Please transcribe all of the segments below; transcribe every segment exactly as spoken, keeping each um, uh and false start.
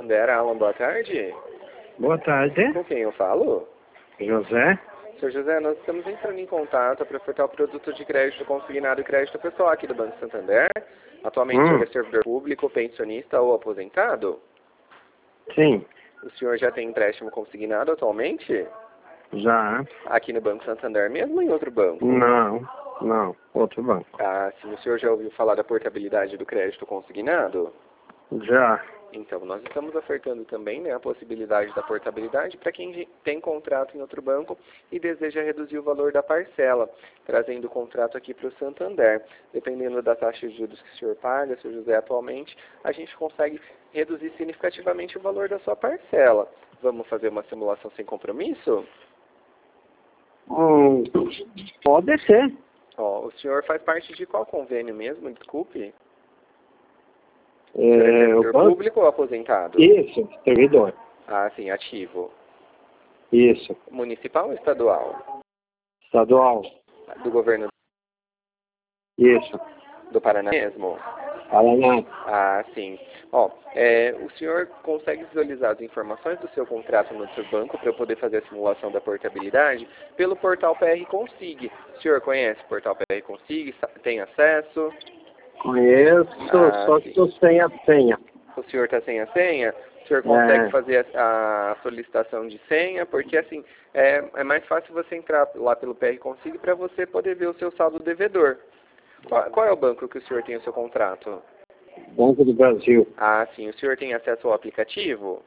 Santander. Alan, boa tarde. Boa tarde. Com quem eu falo? José. Senhor José, nós estamos entrando em contato para ofertar o produto de crédito consignado e crédito pessoal aqui do Banco Santander. Atualmente, Hum. o senhor é servidor público, pensionista ou aposentado? Sim, O senhor já tem empréstimo consignado atualmente? já. Aqui no Banco Santander mesmo ou em outro banco? Não, não. Outro banco. Ah, sim. O senhor já ouviu falar da portabilidade do crédito consignado? Já. Então, nós estamos ofertando também, né, a possibilidade da portabilidade para quem tem contrato em outro banco e deseja reduzir o valor da parcela, trazendo o contrato aqui para o Santander. Dependendo da taxa de juros que o senhor paga, senhor José, atualmente, a gente consegue reduzir significativamente o valor da sua parcela. Vamos fazer uma simulação sem compromisso? Hum, pode ser. Ó, o senhor faz parte de qual convênio mesmo? Desculpe. É, Servidor o banco? público ou aposentado? Isso, servidor. Ah, sim, ativo. Isso. Municipal ou estadual? Estadual. Do governo Isso. do Paraná mesmo? Paraná. Ah, sim. Ó, é, o senhor consegue visualizar as informações do seu contrato no outro banco para eu poder fazer a simulação da portabilidade pelo portal P R Consig. O senhor conhece o portal P R Consig? Tem acesso? Conheço, Ah, só que estou sem a senha. O senhor está sem a senha? O senhor consegue É. fazer a, a solicitação de senha? Porque assim, é, é mais fácil você entrar lá pelo P R Consig para você poder ver o seu saldo devedor. Qual, qual é o banco que o senhor tem o seu contrato? Banco do Brasil. Ah, sim. O senhor tem acesso ao aplicativo?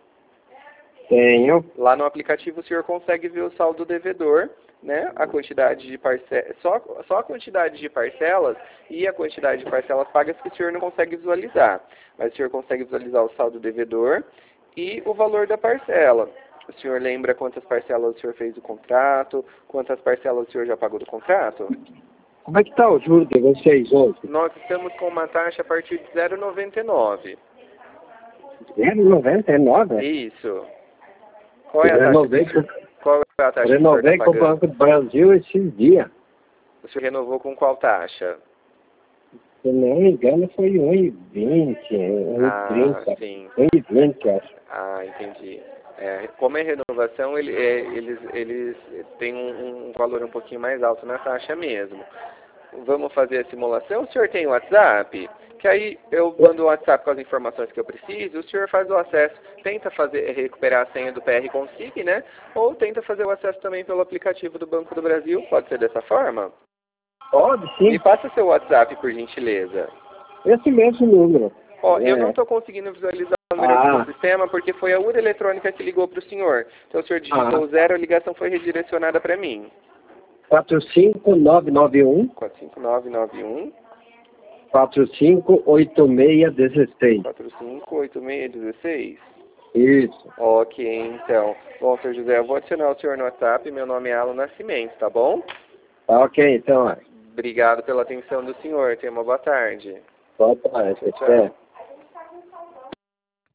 Tenho. Lá no aplicativo o senhor consegue ver o saldo devedor, né? A quantidade de parcelas, só, só a quantidade de parcelas e a quantidade de parcelas pagas que o senhor não consegue visualizar. Mas o senhor consegue visualizar o saldo devedor e o valor da parcela. O senhor lembra quantas parcelas o senhor fez do contrato? Quantas parcelas o senhor já pagou do contrato? Como é que está o juro de vocês hoje? Nós estamos com uma taxa a partir de zero vírgula noventa e nove. zero vírgula noventa e nove? Isso. Qual é a taxa? Renovei que- com, Qual é a taxa que o senhor renovei está com o pagando? Banco do Brasil esses dias. O senhor renovou com qual taxa? Se não me engano, foi um e vinte, um e Ah, trinta. sim. um e vinte, acho. Ah, entendi. É, como é renovação, ele, é, eles, eles têm um, um valor um pouquinho mais alto na taxa mesmo. Vamos fazer a simulação? O senhor tem o WhatsApp? Que aí eu mando o WhatsApp com as informações que eu preciso, o senhor faz o acesso, tenta fazer, recuperar a senha do P R Consig, né? Ou tenta fazer o acesso também pelo aplicativo do Banco do Brasil, pode ser dessa forma? Pode, sim. Me passa seu WhatsApp, por gentileza. Esse mesmo número. Ó, É. eu não estou conseguindo visualizar o número aqui Ah. no sistema porque foi a urna eletrônica que ligou para o senhor. Então o senhor digitou Ah. zero, a ligação foi redirecionada para mim. quatro cinco nove nove um, quatro cinco nove nove um, quatro cinco oito seis um seis. quatro cinco oito seis um seis. Isso. Ok, então. Bom, senhor José, eu vou adicionar o senhor no WhatsApp. Meu nome é Alan Nascimento, tá bom? Tá ok, então. Obrigado pela atenção do senhor. Tenha uma boa tarde. Boa tarde. Tchau, tchau. Até.